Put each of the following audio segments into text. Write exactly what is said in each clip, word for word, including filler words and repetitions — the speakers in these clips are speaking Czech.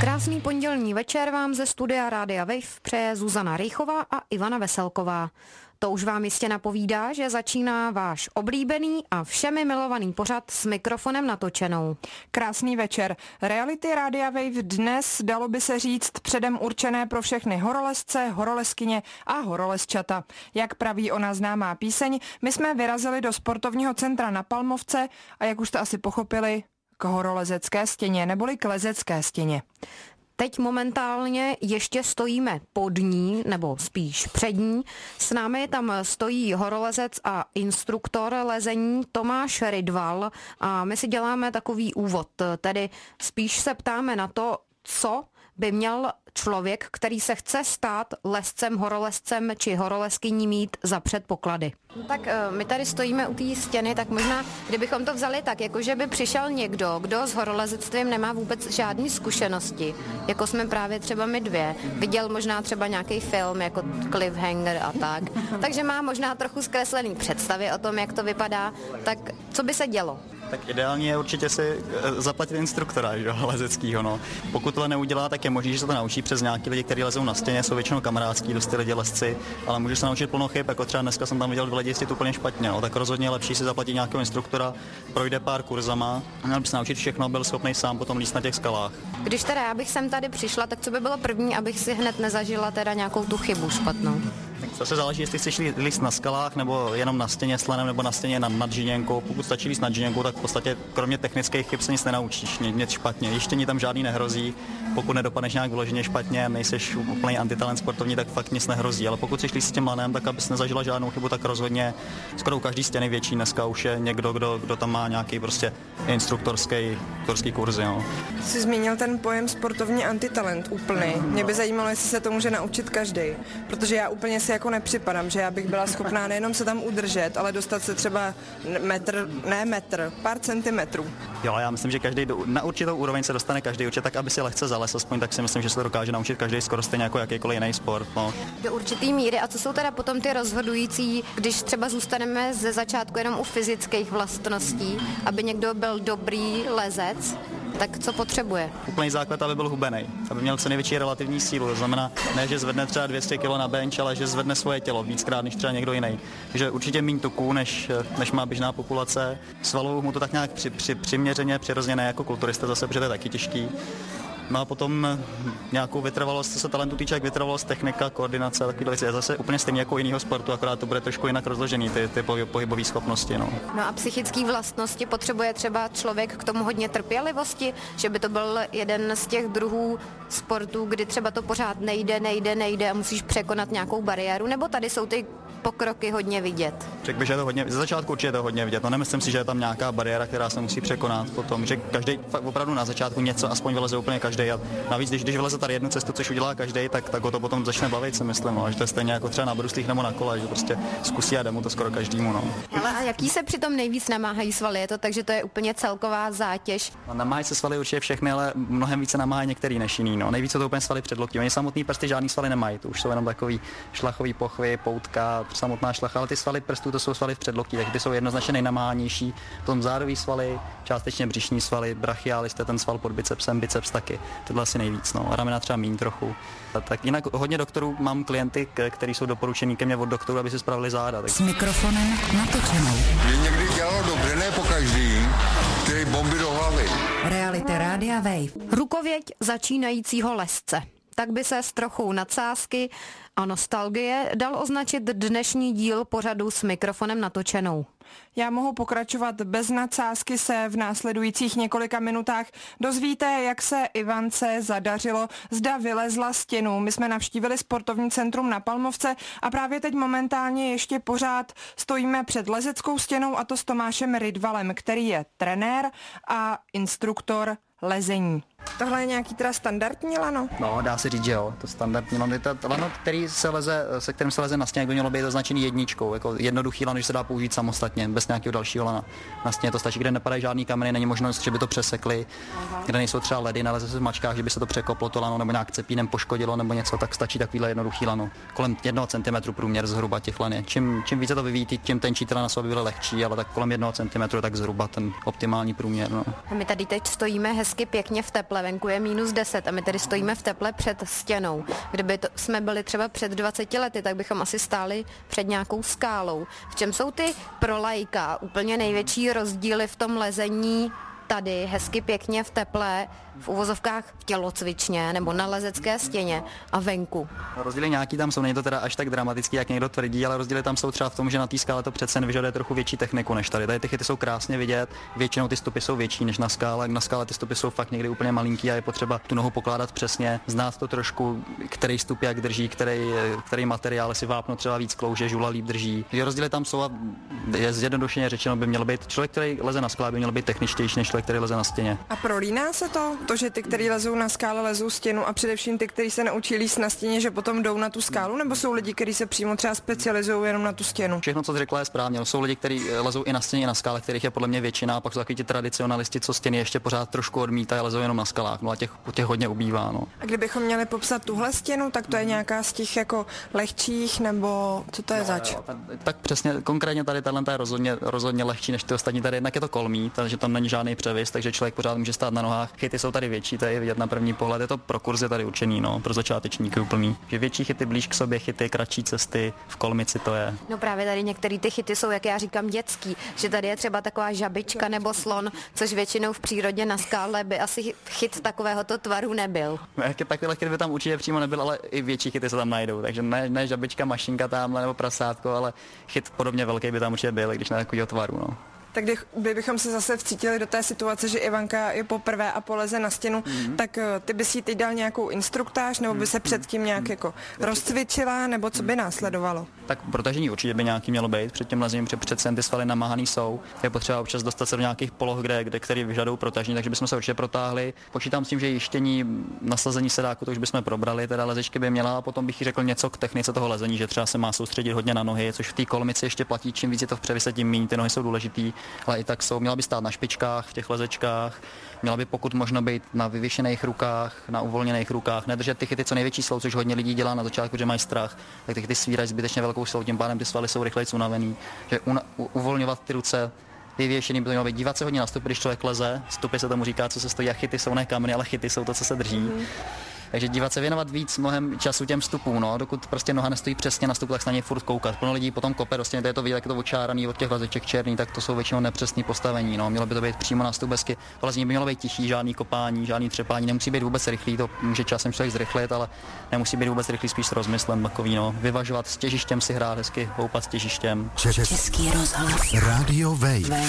Krásný pondělní večer vám ze studia Rádia Wave přeje Zuzana Rejchová a Ivana Veselková. To už vám jistě napovídá, že začíná váš oblíbený a všemi milovaný pořad S mikrofonem natočenou. Krásný večer. Reality Rádia Wave dnes, dalo by se říct, předem určené pro všechny horolezce, horolezkyně a horolezčata. Jak praví ona známá píseň, my jsme vyrazili do sportovního centra na Palmovce a jak už jste asi pochopili, k horolezecké stěně neboli k lezecké stěně. Teď momentálně ještě stojíme pod ní, nebo spíš před ní. S námi tam stojí horolezec a instruktor lezení Tomáš Rydval a my si děláme takový úvod, tedy spíš se ptáme na to, co by měl člověk, který se chce stát lezcem, horolezcem či horolezkyní mít za předpoklady. Tak my tady stojíme u té stěny, tak možná, kdybychom to vzali tak, jakože by přišel někdo, kdo s horolezectvím nemá vůbec žádné zkušenosti, jako jsme právě třeba my dvě, viděl možná třeba nějaký film jako Cliffhanger a tak, takže má možná trochu zkreslený představy o tom, jak to vypadá, tak co by se dělo? Tak ideálně je určitě si zaplatit instruktora, že, lezeckýho, no. Pokud tohle neudělá, tak je možné, že se to naučí přes nějaký lidi, kteří lezou na stěně, jsou většinou kamarádský, dosti lidi lezci, ale můžeš se naučit plno chyb, jako třeba dneska jsem tam viděl dva lidi jezdit úplně špatně, no. Tak rozhodně je lepší si zaplatit nějakého instruktora, projde pár kurzama, měl by se naučit všechno, byl schopný sám potom líst na těch skalách. Když teda já bych sem tady přišla, tak co by bylo první, abych si hned nezažila teda nějakou tu chybu špatnou? Zase záleží, jestli chceš líst na skalách, nebo jenom na stěně s lanem, nebo na stěně nad, nad žiněnkou. Pokud stačí líst nad žiněnkou, tak v podstatě kromě technických chyb se nic nenaučíš, nic špatně. Jištění tam žádný nehrozí, pokud nedopadneš nějak vyloženě špatně, nejseš úplný antitalent sportovní, tak fakt nic nehrozí. Ale pokud chceš líst s tím lanem, tak abys nezažila žádnou chybu, tak rozhodně skoro u každý stěny větší dneska už je někdo, kdo, kdo tam má nějaký prostě instruktorský, instruktorský kurzy. No. Jsi zmínil ten pojem sportovní antitalent úplný. Mě by zajímalo, jestli se to může naučit každý, protože já úplně si jako nepřipadám, že já bych byla schopná nejenom se tam udržet, ale dostat se třeba metr, ne metr, pár centimetrů. Jo, já myslím, že každý do, na určitou úroveň se dostane každý určitě tak, aby si lehce zales, aspoň tak si myslím, že se to dokáže naučit každý skoro stejně jako jakýkoliv jiný sport. No. Do určitý míry. A co jsou teda potom ty rozhodující, když třeba zůstaneme ze začátku jenom u fyzických vlastností, aby někdo byl dobrý lezec? Tak co potřebuje? Úplný základ, aby byl hubenej, aby měl co největší relativní sílu. To znamená, ne, že zvedne třeba dvě stě kilo na bench, ale že zvedne svoje tělo víckrát než třeba někdo jiný. Takže určitě méně tuků, než, než má běžná populace. Svalovou mu to tak nějak při, při, přiměřeně, přirozeně, ne jako kulturista zase, protože to je taky těžký. No a potom nějakou vytrvalost, co se talentu týče, jak vytrvalost, technika, koordinace, takové věci. Je zase úplně stejně jako jiného sportu, akorát to bude trošku jinak rozložený, ty, ty pohybové schopnosti. No. no a psychické vlastnosti potřebuje třeba člověk k tomu hodně trpělivosti, že by to byl jeden z těch druhů sportů, kdy třeba to pořád nejde, nejde, nejde a musíš překonat nějakou bariéru, nebo tady jsou ty pokroky hodně vidět? Řekl bych, že je to hodně, ze začátku určitě je to hodně vidět, no nemyslím si, že je tam nějaká bariéra, která se musí překonat potom, že každý fakt opravdu na začátku něco aspoň vyleze úplně každý. A navíc, když, když vyleze tady jednu cestu, což udělá každý, tak, tak ho to potom začne bavit, si myslím, no, že to je stejně jako třeba na bruslích nebo na kole, že prostě zkusí a jde mu to skoro každému. No. Ale a jaký se přitom nejvíc namáhají svaly? Je to tak, že to je úplně celková zátěž? No, namáhají se svaly určitě všechny, ale mnohem více namáhají některý než jiný. No. Nejvíce to úplně svaly předloktí. Oni samotný prsty žádný svaly nemají, to už jsou jenom takový šlachový pochvy, poutka, samotná šlacha, ale ty svaly prstů to jsou svaly v předloktí, takže ty jsou jednoznačně nejnamáhanější. Potom zádový svaly, částečně břišní svaly, brachialis, ten sval pod bicepsem, biceps taky. Tohle asi nejvíc, no. Ramena třeba míň trochu. A tak jinak hodně doktorů mám klienty, kteří jsou doporučení ke mně od doktorů, aby si spravili záda. Tak... S mikrofonem natočenou. Mě někdy dělalo dobře, ne po každý, ty bomby do hlavy. Reality Rádia Wave. Rukověď začínajícího lezce. Tak by se s trochou nadsázky a nostalgie dal označit dnešní díl pořadu S mikrofonem natočenou. Já mohu pokračovat, bez nadsázky se v následujících několika minutách dozvíte, jak se Ivance zadařilo, zda vylezla stěnu. My jsme navštívili sportovní centrum na Palmovce a právě teď momentálně ještě pořád stojíme před lezeckou stěnou, a to s Tomášem Rydvalem, který je trenér a instruktor lezení. Tohle je nějaký teda standardní lano? No, dá se říct, že jo, to standardní lano. To lano, který se leze, se kterým se leze na stěně, by mělo být označený jedničkou, jako jednoduchý lano, že se dá použít samostatně. samostatně, bez nějakého dalšího lana. Na stěně to stačí, kde nepadají žádný kameny, není možnost, že by to přesekli, kde nejsou třeba ledy, naleze se v mačkách, že by se to překoplo to lano nebo nějak cepínem poškodilo nebo něco, tak stačí takovýhle jednoduchý lano. Kolem jednoho centimetru průměr zhruba těch lan je. Čím, čím více to vyvíjí, tím tenčí ty lana jsou, aby byly lehčí, ale tak kolem jednoho centimetru tak zhruba ten optimální průměr. No. A my tady teď stojíme hezky pěkně v teple, venku je minus deset a my tady stojíme v teple před stěnou. Kdyby to, jsme byli třeba před dvaceti lety, tak bychom asi stáli před nějakou skálou. V čem jsou ty pro laika úplně největší rozdíly v tom lezení tady hezky pěkně v teple, v uvozovkách v tělocvičně nebo na lezecké stěně a venku? Rozdíly nějaký tam jsou, není to teda až tak dramatický, jak někdo tvrdí, ale rozdíly tam jsou třeba v tom, že na té skále to přece vyžaduje trochu větší techniku než tady. Tady ty chyty jsou krásně vidět, většinou ty stopy jsou větší než na skále, na skále ty stopy jsou fakt někdy úplně malinký a je potřeba tu nohu pokládat přesně, znát to trošku, který stup jak drží, který, který materiál si vápno třeba víc klouže, žula líp drží. Že rozdíly tam jsou a je zjednodušeně řečeno, by měl být člověk, který leze na skále, by měl být techničtější než člověk, který leze na stěně. A prolíná se to, to, že ty, kteří lezou na skále, lezou stěnu a především ty, kteří se naučí líst na stěně, že potom jdou na tu skálu, nebo jsou lidi, kteří se přímo třeba specializují jenom na tu stěnu? Všechno, co jsi řekla, je správně. No, jsou lidi, kteří lezou i na stěně, i na skále, kterých je podle mě většina, a pak jsou takový ti tradicionalisti, co stěny ještě pořád trošku odmítají a lezou jenom na skalách. No a těch, těch hodně ubývá. No. A kdybychom měli popsat tuhle stěnu, tak to je nějaká z těch jako lehčích, nebo co to je no, zač? Jo, tak přesně, konkrétně tady tahle je rozhodně, rozhodně lehčí než ty ostatní. Tady jednak je to kolmý, takže tam není žádný převis, takže člověk pořád může stát na nohách. Chyty jsou tady větší, to je vidět na první pohled. Je to pro kurzy tady určený, no, pro začátečníky úplný. Že větší chyty blíž k sobě, chyty, kratší cesty, v kolmici to je. No právě tady některé ty chyty jsou, jak já říkám, dětský, že tady je třeba taková žabička nebo slon, což většinou v přírodě na skále by asi chyt takovéhoto tvaru nebyl. Takovýhle chyt by tam určitě přímo nebyl, ale i větší chyty se tam najdou, takže ne, ne žabička, mašinka tamhle nebo prasátko, ale chyt podobně velký by tam určitě byl, když na takovýho tvaru, no. Tak kdybychom se zase vcítili do té situace, že Ivanka je poprvé a poleze na stěnu, mm-hmm. tak ty bys jí teď dal nějakou instruktáž, nebo by se předtím nějak jako rozcvičila, nebo co by následovalo? Tak protažení určitě by nějaký mělo být před tím lezením, protože přece ty svaly namáhaný jsou. Je potřeba občas dostat se do nějakých poloh, kde, kde který vyžadují protažení, takže bychom se určitě protáhli. Počítám s tím, že jištění, nasazení sedáku, to už bychom probrali, teda lezečky by měla, a potom bych jí řekl něco k technice toho lezení, že třeba se má soustředit hodně na nohy, což v té kolmici ještě platí, čím víc je to v převise, tím méně ty nohy jsou důležitý. Ale i tak jsou, měla by stát na špičkách v těch lezečkách, měla by pokud možno být na vyvěšených rukách, na uvolněných rukách, nedržet ty chyty co největší silou, což hodně lidí dělá na začátku, že mají strach, tak ty chyty svírají zbytečně velkou silou, tím pádem ty svaly jsou rychleji unavený, že una, u, uvolňovat ty ruce vyvěšený by to mělo být, dívat se hodně na stupy, když člověk leze, stupy se tomu říká, co se stojí, a chyty jsou ne kameny, ale chyty jsou to, co se drží. Mm. Takže dívat se, věnovat víc mnohem času těm stupům, no, dokud prostě noha nestojí přesně na stupu, tak se na něj furt koukat. Plno lidí potom kope, prostě to je to vidět, jak je to očáraný od těch lezeček černý, tak to jsou většinou nepřesný postavení, no, mělo by to být přímo na stubesky. To lezení by mělo být tichý, žádný kopání, žádný třepání, nemusí být vůbec rychlý, to může časem člověk zrychlit, ale nemusí být vůbec rychlý, spíš s rozmyslem takový, no, vyvažovat s těžištěm, si hrát hezky, houpat s těžištěm. Český rozhlas. Radio Wave.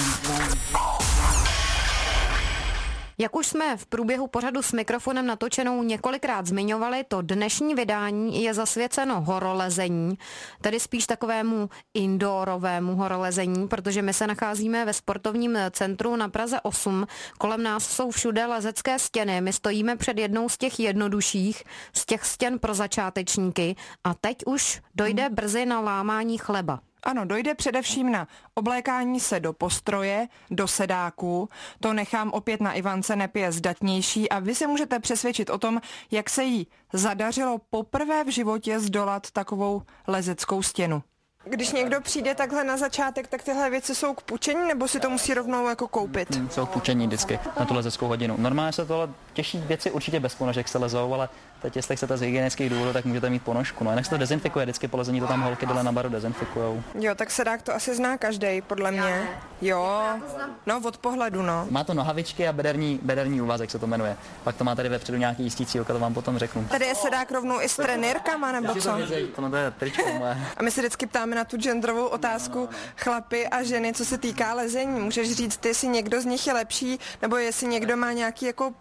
Jak už jsme v průběhu pořadu s mikrofonem natočenou několikrát zmiňovali, to dnešní vydání je zasvěceno horolezení, tedy spíš takovému indoorovému horolezení, protože my se nacházíme ve sportovním centru na Praze osm, kolem nás jsou všude lezecké stěny, my stojíme před jednou z těch jednodušších, z těch stěn pro začátečníky a teď už dojde brzy na lámání chleba. Ano, dojde především na oblékání se do postroje, do sedáků. To nechám opět na Ivance, neb je zdatnější a vy se můžete přesvědčit o tom, jak se jí zadařilo poprvé v životě zdolat takovou lezeckou stěnu. Když někdo přijde takhle na začátek, tak tyhle věci jsou k půjčení, nebo si to musí rovnou jako koupit? Hmm, jsou k půjčení vždycky na tu lezeckou hodinu. Normálně se tohle těžší věci určitě bez ponožek se lezou, ale teď jestli chcete z hygienických důvodů, tak můžete mít ponožku. No jinak se to dezinfikuje, vždycky po lezení to tam holky dole na baru dezinfikujou. Jo, tak sedák to asi zná každej, podle mě. Jo, no od pohledu, no. Má to nohavičky a bederní, bederní úvazek se to jmenuje. Pak to má tady vepředu nějaký jistící oka, to vám potom řeknu. Tady je sedák rovnou i s trenérkama, nebo co? To je tričko moje. A my se vždycky ptáme na tu genderovou otázku chlapy a ženy, co se týká lezení. Můžeš říct, jestli někdo z nich je lepší, nebo jestli někdo má nějaký jako předpoklad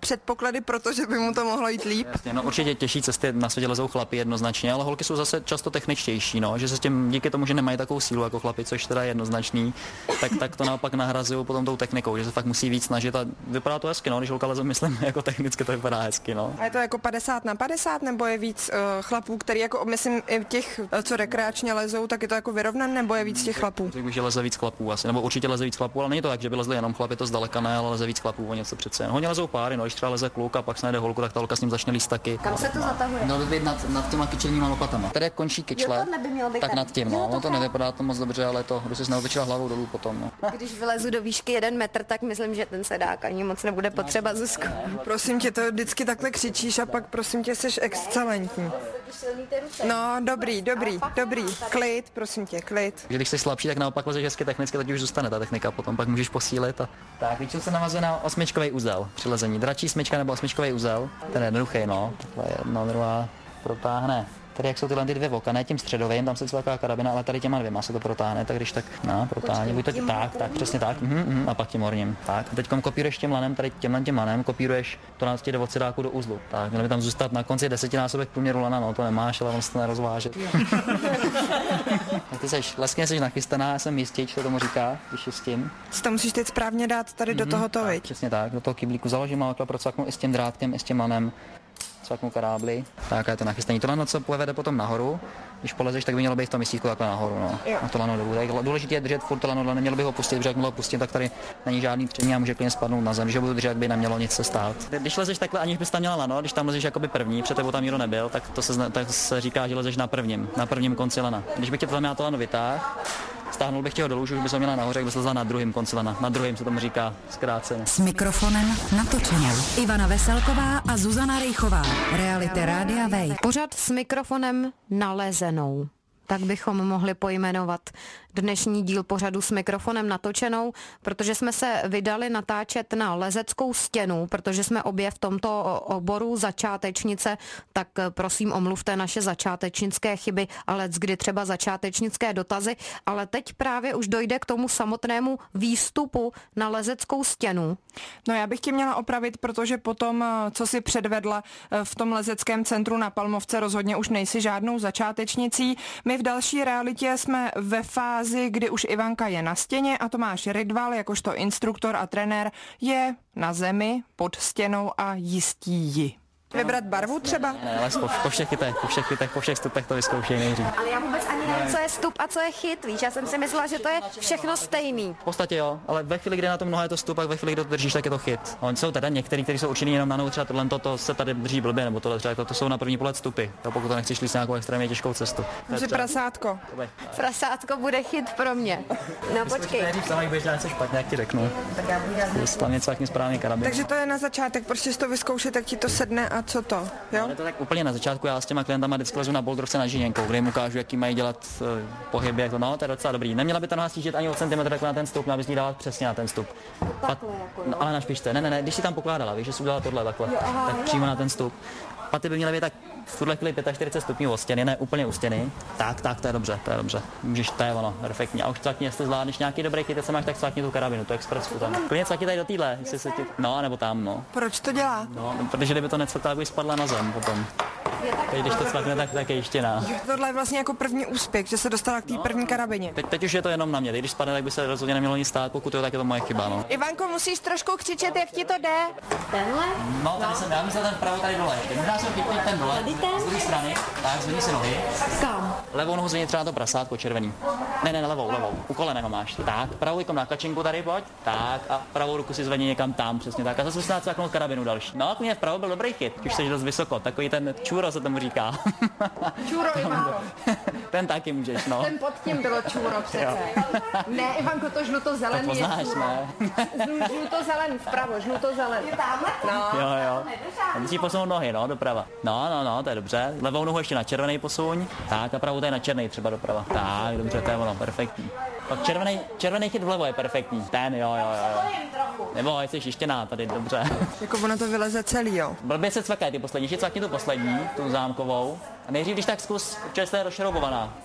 předpoklady, protože by mu to mohlo jít líp. Jasně, no určitě těžší cesty na světě lezou chlapi jednoznačně, ale holky jsou zase často techničtější, no, že se s tím díky tomu, že nemají takovou sílu jako chlapi, což teda je jednoznačný, tak, tak to naopak nahrazují potom tou technikou, že se fakt musí víc snažit a vypadá to hezky, no, když holka leze, myslím, jako technicky to vypadá hezky, no. A je to jako padesát na padesát, nebo je víc uh, chlapů, který jako, myslím, i těch, co rekreačně lezou, tak je to jako vyrovnan, nebo je víc těch chlapů? Řekl bych, že leze víc chlapů asi, nebo určitě leze víc chlapů, ale není to tak, že by lezli jenom chlapi, to zdaleka ne, ale leze víc chlapů, o něco přece. Hodně lezou páry, no, když třeba leze kluk a pak se najde holku, tak ta holka s ním začne líst taky. Kam se to zatahuje? Mělo by být nad, nad těma kyčelníma lopatama. Tady končí kyčle, tak nad tím, no, to nevypadá to moc dobře, ale to, kdo se neotočila hlavou dolů potom, no. Když vylezu do výšky jeden metr, tak myslím, že ten sedák ani moc nebude potřeba, Zuzko. Prosím tě, to vždycky takhle křičíš a pak prosím tě, jsi excelentní. No, dobrý, dobrý, dobrý. Klid, prosím tě, klid. Když jsi slabší, tak naopak lezeš hezky technicky, tak už zůstane ta technika, potom pak můžeš posílit. A... Tak, většinou se navazuje na osmičkový úzel při lezení. Dračí smyčka nebo osmičkový úzel, ten je jednoduchý, no. Takhle jedna, druhá, protáhne. Tady jak jsou tyhle ty dvě voka, ne tím středovým, tam se celá taková karabina, ale tady těma dvěma se to protáhne, tak když tak, no, protáhne, buď to tak, tak, přesně tak, mhm, mhm, a pak tím horním, tak. A teďkom kopíruješ tím lanem, tady tímhle tím lanem, kopíruješ to nás jde od sedáku do uzlu, tak, měl by tam zůstat na konci desetinásobek průměru lana, no to nemáš, ale on se to nerozváže. Ty seš, leskně jsi nachystaná, já jsem jistič, to tomu říká, když je s tím. Si to musíš teď správně dát tady mm-hmm, do tohoto, viď? Přesně tak, do toho kyblíku založím a procvaknu i s tím drátkem, i s tím lanem. Cvaknu karábly, tak je to nachystaný. To lano, co povede potom nahoru, když polezeš, tak by mělo být v tom místíku takhle nahoru, no. A to lano dolů. Tak důležité je držet furt to lano, nemělo by ho pustit, protože jak ho pustím, tak tady není žádný tření a může klidně spadnout na zem, že budu držet, jak by nemělo nic se stát. Když lezeš takhle, aniž bys tam měla lano, když tam lezeš jakoby první, před tebou tam nikdo nebyl, tak to se, tak se říká, že lezeš na prvním, na prvním konci lana. Když bych tě tam měla to lano vytáhl, stáhnul bych tě ho dolů, že už bys ho měla nahoře, jak bys lezla na druhém konci lana. Na druhém se tomu říká zkráceně. S mikrofonem natočenou Ivana Veselková a Zuzana Rejchová. Reality Rádia Wave. Pořad s mikrofonem nalezenou. Tak bychom mohli pojmenovat dnešní díl pořadu s mikrofonem natočenou, protože jsme se vydali natáčet na lezeckou stěnu, protože jsme obě v tomto oboru začátečnice, tak prosím omluvte naše začátečnické chyby, ale kdy třeba začátečnické dotazy, ale teď právě už dojde k tomu samotnému výstupu na lezeckou stěnu. No já bych tě měla opravit, protože potom, co si předvedla v tom lezeckém centru na Palmovce, rozhodně už nejsi žádnou začátečnicí. My v další realitě jsme ve fázi, kdy už Ivanka je na stěně a Tomáš Rydval, jakožto instruktor a trenér, je na zemi pod stěnou a jistí ji. Vybrat barvu třeba? Ne, ale po, po všech chytech, po všech chytech, po všech stupech to vyzkoušej nejdřív. Ale já vůbec ani nevím, co je stup a co je chyt, víš, já jsem si myslela, že to je všechno stejný. V podstatě jo, ale ve chvíli, kdy na tom noha je to stup, a ve chvíli, kdy to držíš, tak je to chyt. Oni jsou teda některý, kteří jsou určený jenom na nohu, třeba tohle to se tady drží blbě, nebo tohle třeba to, to jsou na první pohled stupy, jo, pokud to nechceš jít nějakou extrémně těžkou cestu. Takže prasátko. Prasátko bude chyt pro mě. No počkej. Nejdřív sama, když něco špatně, jak ti řeknu. Tak já budu Slavně cvakni správný karabin. Takže to je na začátek, prostě si to vyzkoušet, jak ti to sedne a co to, jo? Ale to tak úplně na začátku, já s těma klientama vždycky lezu na boldrovce na žíněnkou, kde jim ukážu, jaký mají dělat uh, pohyby, jak to, no, to je docela dobrý. Neměla by ta noha stížit ani o centimetr takhle na ten stup, měla bys jí dávat přesně na ten stup. Pat, no, ale na špičce, ne, ne, ne, když si tam pokládala, víš, že jsi udělala tohle takhle, jo, aha, tak jo. Přímo na ten stup. Paty by měly být tak v tuhle chvíli čtyřicet pět stupňů od stěny, ne úplně u stěny. Tak, tak, to je dobře, to je dobře. Můžeš, to je ono, perfektně. A už cvakni, jestli zvládneš nějaký dobrý chyt, se máš, tak cvakni tu karabinu, tu expressku tam. Klidně cvakni tady do týhle, jestli se ti, no, nebo tam, no. Proč to dělá? No, protože kdyby to necvakla, tak by spadla na zem potom. Teď, když to cvakne, tak, tak je ještěná. Tohle je vlastně jako první úspěch, že se dostala k té první karabině. Teď, teď už je to jenom na mě, když spadne, tak by se rozhodně nemělo nic stát, pokud jo, tak je to moje chyba, no. Ivanko, musíš trošku křičet, jak ti to jde. Tenhle? No, tady jsem, já myslím ten vpravo tady dole. Možná jsem chytnul ten dole, z druhé strany, tak zvedni si nohy. Kam? Levou nohu zvedni třeba na to prasátko červený. Ne, ne, ne, levou, levou, u koleného máš. Tak, pravou rukou na kačinku tady, pojď. Tak a pravou ruku si zvedni někam tam, přesně tak. A zase se cvaknout karabinu další. No, mě vpravo byl dobrý chyt, už jsi dost vysoko, takový ten čůro se tomu říká. Čůro, Ivanko. Ten taky můžeš, no. Ten pod tím bylo čůro přece. Ne, Ivanko, to žluto-zelený. To poznáš, ne? Žluto-zelen, vpravo, žluto-zelen. No. Jo, jo. A musí posunout nohy, no, doprava. No, no, no, to je dobře. Levou nohu ještě na červený posuň. Tak a pravou tady na černý třeba doprava. Tak, dobře, to je ono, perfektní. Tak červený, červený chyt vlevo je perfektní. Ten, jo, jo, jo. Nebo jsi šištěná tady, dobře. Jako ono to vyleze celý, jo. Blbě se cvakají ty poslední, ještě cvakni tu poslední, tu zámkovou. A nejdřív, když tak zkus, protože jste rozšroubovaná, jo.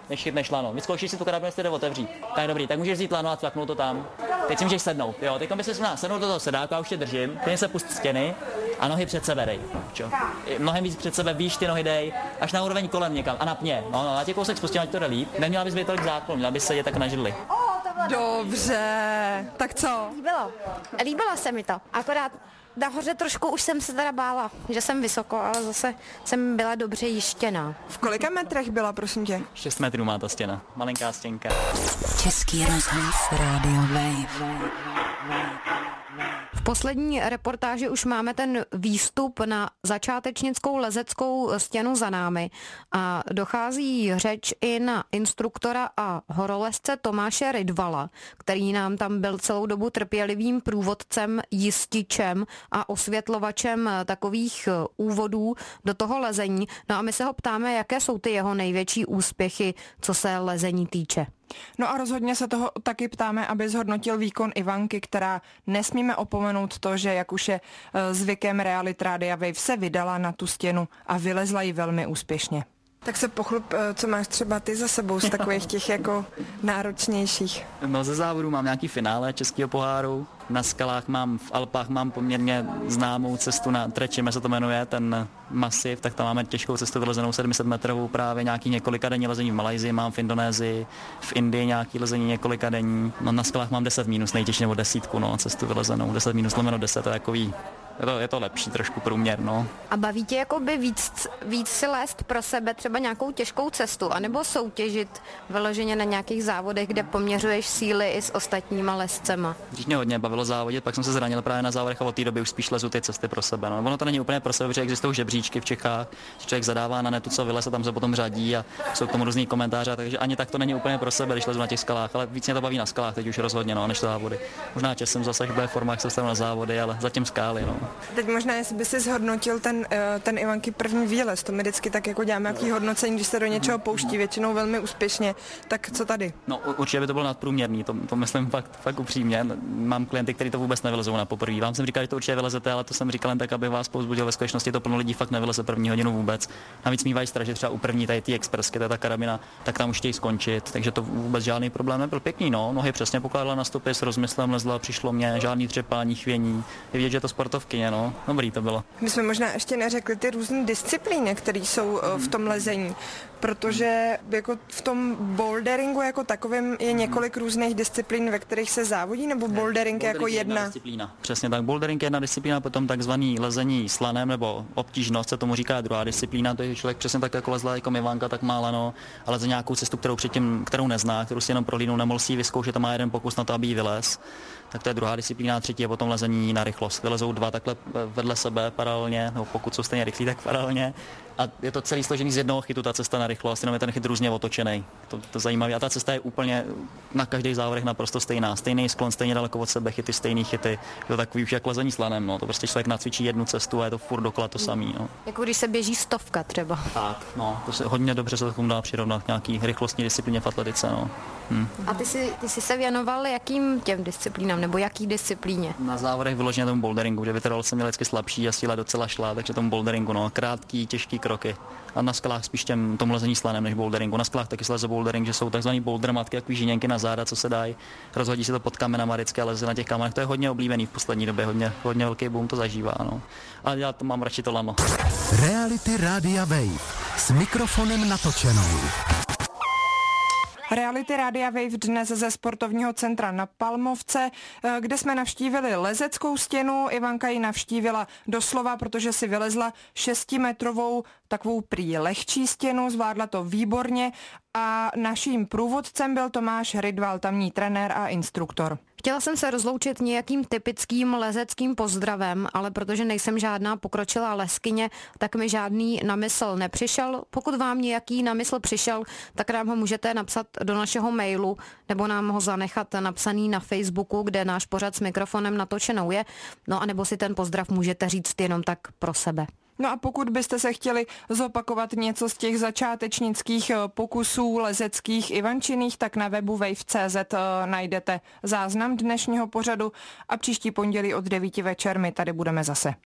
než chytneš lano. Vyzkoušíš si tu karabinu, jestli jde otevřít. Tak dobrý, tak můžeš vzít lano a cvaknout to tam. Teď si můžeš sednout, jo, teď by se směl sednout do toho sedáku, já už tě držím, klidně se pust stěny a nohy před sebe dej. Čo? Mnohem víc před sebe, výš ty nohy dej, až na úroveň kolem někam a napně. No, no, já tě kousek spustím, ať to jde líp. Neměla bys být tolik záklon, měla bys sedět tak na židli. Dobře, tak co? Líbilo. Líbilo se mi to. Akorát nahoře trošku už jsem se teda bála, že jsem vysoko, ale zase jsem byla dobře jištěná. V kolika metrech byla, prosím tě? šest metrů má ta stěna, malinká stěnka. Český rozhlas Radio Wave. V poslední reportáži už máme ten výstup na začátečnickou lezeckou stěnu za námi a dochází řeč i na instruktora a horolezce Tomáše Rydvala, který nám tam byl celou dobu trpělivým průvodcem, jističem a osvětlovačem takových úvodů do toho lezení. No a my se ho ptáme, jaké jsou ty jeho největší úspěchy, co se lezení týče. No a rozhodně se toho taky ptáme, aby zhodnotil výkon Ivanky, která nesmíme opomenout to, že jak už je zvykem Reality Rádia Wave se vydala na tu stěnu a vylezla ji velmi úspěšně. Tak se pochlup, co máš třeba ty za sebou z takových těch jako náročnějších. No ze závodu mám nějaký finále českého poháru, na skalách mám, v Alpách mám poměrně známou cestu na Trečime se to jmenuje, ten masiv, tak tam máme těžkou cestu vylezenou sedm set metrovou, právě nějaký několika denní lezení v Malajsii, mám v Indonésii, v Indii nějaký lezení několika denní, no na skalách mám deset minus nejtěžší nebo desítku, no, cestu vylezenou, deset minus lomeno deset, to je takový, je to, je to lepší trošku průměr, no. A baví tě jakoby víc, víc si lézt pro sebe třeba nějakou těžkou cestu, anebo soutěžit vyloženě na nějakých závodech, kde poměřuješ síly i s ostatníma lezcema? Když mě hodně bavilo závodit, pak jsem se zranil právě na závodech a od té doby už spíš lezu ty cesty pro sebe. No. Ono to není úplně pro sebe, protože existují žebříčky v Čechách, že člověk zadává na netu, co vylez a tam se potom řadí a jsou k tomu různý komentáře, takže ani tak to není úplně pro sebe, když lezu na těch skalách, ale víc mě to baví na skalách teď už rozhodně, no, než závody. Možná časem zase, až bude forma, jak se stanu na závody, ale zatím skály, no. Teď možná, jestli by si zhodnotil ten, ten Ivanky první výlez, to my vždycky tak jako děláme nějaký hodnocení, když se do něčeho pouští, většinou velmi úspěšně, tak co tady? No určitě by to bylo nadprůměrný, to, to myslím fakt, fakt upřímně. Mám klienty, kteří to vůbec nevylezou na poprvé. Vám jsem říkal, že to určitě vylezete, ale to jsem říkal jen tak, aby vás povzbudil. Ve skutečnosti to plno lidí fakt nevyleze první hodinu vůbec. Navíc mývají strach, že třeba u první tady ty expressky, to je ta karabina, tak tam už chtějí skončit, takže to vůbec žádný problém nebyl. Pěkný, no, nohy přesně pokládala na stopy, s rozmyslem lezla, přišlo mě, žádný třepání, chvění. Je vidět, že to sportovkyně, no. Dobrý to bylo. My jsme možná ještě neřekli ty různé disciplíny, které jsou v tom lezení, protože jako v tom boulderingu jako takovém je několik různých disciplín, ve kterých se závodí, nebo bouldering je jako jedna? jedna disciplína. Přesně tak, bouldering je jedna disciplína, potom takzvaný lezení slanem nebo obtížnost, se tomu říká druhá disciplína, to je, že člověk přesně tak jako lezla jako Ivanka, tak má lano, ale za nějakou cestu, kterou předtím, kterou nezná, kterou si jenom prohlídnou, nemohl si ji vyzkoušet a má jeden pokus na to, aby ji vylez. Tak to je druhá disciplína, třetí je potom lezení na rychlost. Vylezou dva takhle vedle sebe paralelně, nebo pokud jsou stejně rychlí, tak paralelně. A je to celý složený z jednoho chytu, ta cesta na rychlost, jenom je ten chyt různě otočený. To, to zajímavé. A ta cesta je úplně na každých závodech naprosto stejná. Stejný sklon, stejně daleko od sebe, chyty, stejný chyty. Je to takový už jak lezení slanem, no. To prostě člověk nacvičí jednu cestu a je to furt dokola to samý, no. Jako když se běží stovka třeba. Tak, no, to se hodně dobře se tomu dá přirovnat k nějaký rychlostní disciplíně v atletice, no. Hm. A ty jsi, ty jsi se věnoval jakým těm disciplínám, nebo jaký disciplíně? Na závodech vyloženě tomu boulderingu, že vytrval jsem měl vždycky slabší a síla docela šla, takže tomu boulderingu, no, krátký, těžký kroky. A na skalách spíš těm tomu lezení slanem než boulderingu. Na skalách taky sleze bouldering, že jsou takzvaný boulder matky, jako žíněnky na záda, co se dají. Rozhodí se to pod kamenama vždycky a leze na těch kamenech. To je hodně oblíbený v poslední době, hodně, hodně velký boom to zažívá, no. Ale já to mám radši to lano. Reality Rádia Wave s mikrofonem natočenou. Reality Rádia Wave dnes ze sportovního centra na Palmovce, kde jsme navštívili lezeckou stěnu. Ivanka ji navštívila doslova, protože si vylezla šestimetrovou takovou prý lehčí stěnu, zvládla to výborně a naším průvodcem byl Tomáš Rydval, tamní trenér a instruktor. Chtěla jsem se rozloučit nějakým typickým lezeckým pozdravem, ale protože nejsem žádná pokročilá leskyně, tak mi žádný na mysl nepřišel. Pokud vám nějaký na mysl přišel, tak nám ho můžete napsat do našeho mailu nebo nám ho zanechat napsaný na Facebooku, kde náš pořad s mikrofonem natočenou je. No a nebo si ten pozdrav můžete říct jenom tak pro sebe. No a pokud byste se chtěli zopakovat něco z těch začátečnických pokusů lezeckých Ivančiných, tak na webu wave tečka cé zet najdete záznam dnešního pořadu a příští pondělí od devíti večer my tady budeme zase.